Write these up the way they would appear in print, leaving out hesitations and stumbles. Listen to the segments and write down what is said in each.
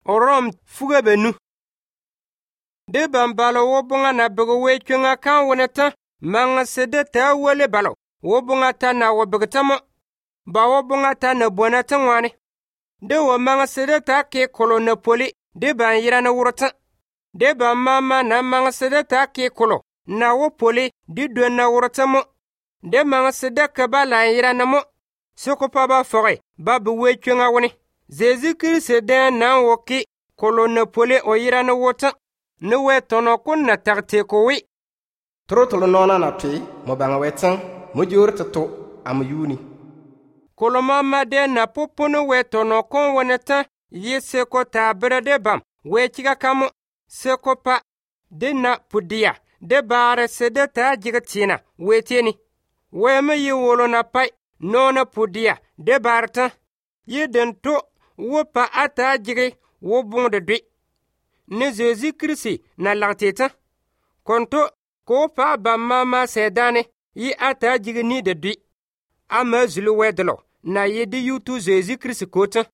orom fuga benu. De ban balo wo bunga na bego we chunga kan woneta manga sede ta wole balo wo bunga ta na wo begtamo ba wo bunga ta na bonata ngwane. De wo manga sede ta ke kolo na poli de ban yira na wurata. De ban mama na manga sede ta ke kolo na wo poli di do na wurata mo. De manga sede ka ba la yira na mo. Soko pa ba fore ba be we chunga woni. Zezi Christ de na wo ki kolo na poli o yira na wota. Ne we tono kun na tarte ko wi. Trotolo nona na twi mo banga wetan mo jurta to am yuni. Kolo mama de na popono we tono kon woneta yi seko ta brede bam we chiga kamo seko pa de na pudia de bare sede ta jigatina we teni we me yi wolo na pai nona pudia de barta yi den to wo pa ata jige wo bon de dwi ne Jésus Christ na lanteta konto ko pa ba mama sedane yi ata jige ni de dwi ama zulu wedlo na yedi yutu Jésus Christ kota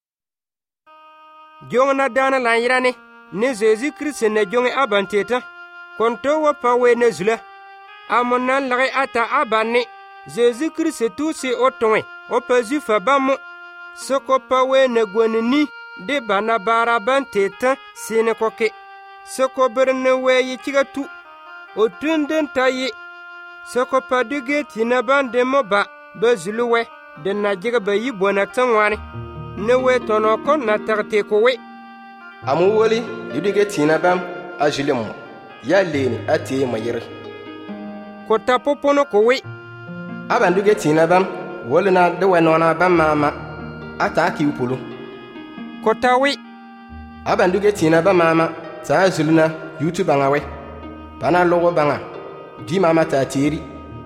jongna dana la yirane ne Jésus Christ ne jonge abanteta konto wo pa we ne zula amona lare ata abane Jésus Christ tu si otonwe o pa zu fa bam soko pa we ne gwenni de bana bara banteta sine koke soko berne we yi chigatu o tunden tayi soko pa duge tina bande moba bezuluwe de na jiga ba yi bona tanwani ne we tono kon na tarte ko we amu woli duge tina bam ajilemu ya leni ate mayire ko tapopono ko we aban duge tina bam woli na de we nona bam mama ata ki upulu ko tawi aban duge tina bam mama ta zuluna YouTube ngawe bana logo banga di mama ta tiri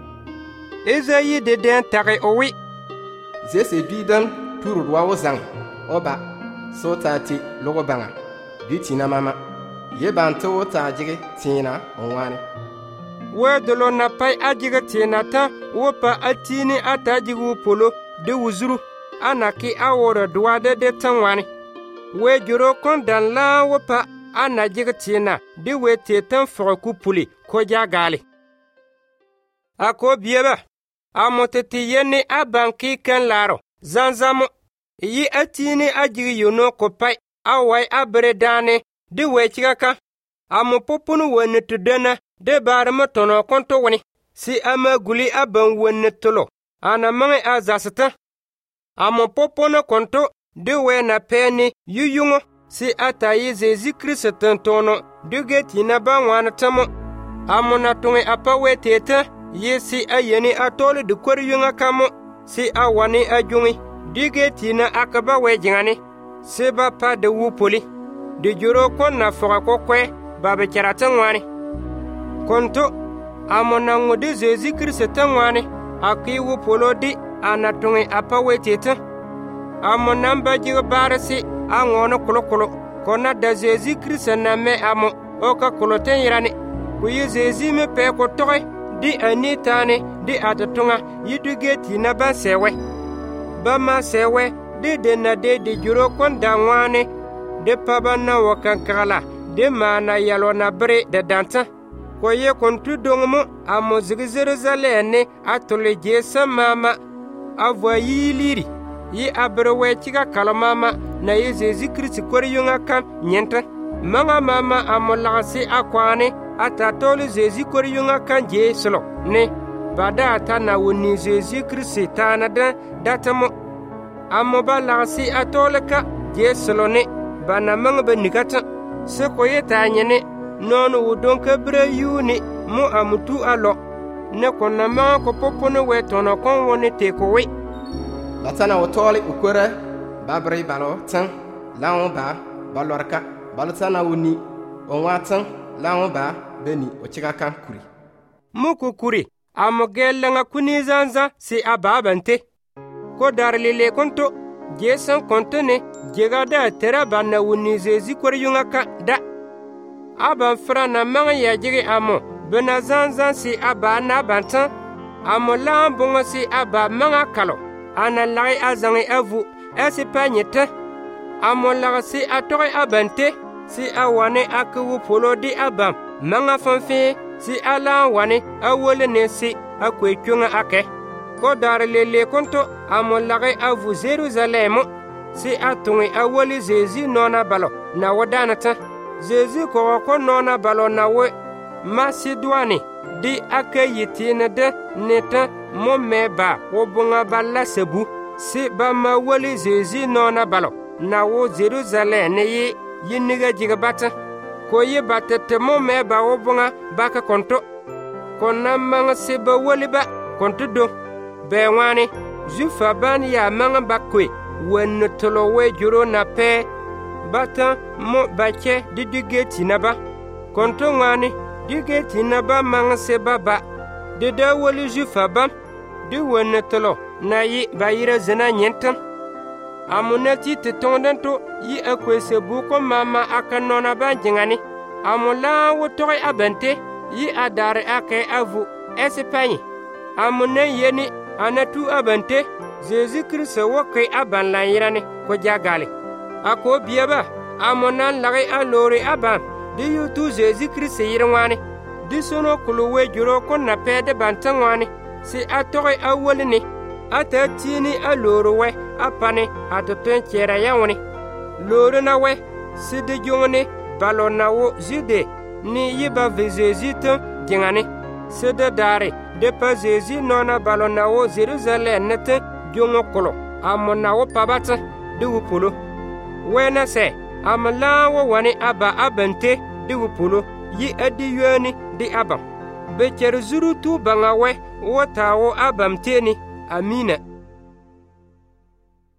ezayi de den tare owi zese bidan turu wa wozang oba so ta ti logo banga di tina mama ye banto ta jige tina onwani wedolo na pai ajige tina ta wopa atini atajigu polo de wuzuru anaki awora duade de tanwani we juro kon dan la wopa ana jigtina di we tetan foro kupuli ko jagali ako bieba amoteti yeni abanki kan laro zanzamo yi atini ajigi yono ko pai awai abredane di we chigaka amo popunu woni tudena de barama tono konto woni si amaguli aban woni tolo ana mangi azasata amo popunu konto de we na peni yuyungo si atayi Jésus Christ tantono duge tina ba wana tamo amona tunge apawe teta yesi ayeni atole de koryunga kamo si awani ajungi duge tina akaba wejingani se ba pa de wupoli de juro kon na fora kokwe babe charatan wani konto amona ngode Jésus Christ tanwani aki wupolo di anatunge apawe teta amona mbaji barasi angono kolokolo kona da Jésus Christ na me amo oka koloten yirani ku yi Jésus me pe ko toy di anitane di atatunga yiduge tina ban sewe bama sewe de na de juro kon dangwane de pabana wakankala de mana yalo na bre de danta ko ye kon tudongo amo zigizerezalene atole jesa mama avoyiliri yi abrewe chiga kalamama na ye Jésus Christ koryunga kam nyenta manga mama amolasi akwane atatoli Jésus koryunga kan je solo ne bada atana woni Jésus Christ tanada datamo amobalasi atoleka je solo ne bana manga benigata se koye tanyene nono wudonka bre yuni mo amutu alo ne konna ma ko popono we tono kon woni te ko we latana wotole ukore babri balo tan lawo ba balorka balotana woni onwatan lawo ba beni o chigaka kuri muku kuri amogelle nga kuni zanza si ababante ko darlile konto jesan kontene jegada tera banna woni Jésus koryunga ka da aban frana manga ya jige amo bena zanza si abana bantan amo lambongo si aba manga kalo ana lai azangi avu esi panyeta amola si atoy abante si awane akwu polo di abam manga fanfe si ala wane awole ne si akwekyunga ake ko dar lele konto amola avu Jerusalem si atungi awoli Jésus nona balo na wadanata Jésus ko nona balo na we Masidwani di akayitine de neta mo meba wobunga balla sebu si ba ma woli Jésus nona balo na wo Jerusalem ne yiniga jigabata ko ye batete mo meba wobunga baka konto konna manga se ba woli ba konto do be wani jufa ban ya manga bakwe wen tolo we juro na pe bata mo bache didigeti na ba konto wani digeti na ba manga se baba de da woli jufa bam di wen tolo na yi bayira zena nyentam amunati te tondento yi akwese buko mama akanona ba jingani amula wotoy abante yi adare ake avu Espagne amunen yeni anatu abante Jésus Christ wokai aban lan yirani ko jagale ako biaba amonan lagay alori aban di yutu Jésus Christ yirwani di sono kuluwe juro ko na pede bantangwani si atoy awolini ata tini aloro we apane atoten chera yawni loro na we si de jongni balona wo jude ni yiba Jésus jingani si de dare de pa Jésus nona balona wo Jerusalem nete jongo kolo amona wo pabata de wupolo wena se amala wo wani aba abante de wupolo yi adi yoni di abam be cher zuru tu bangawe wo tawo abam teni amina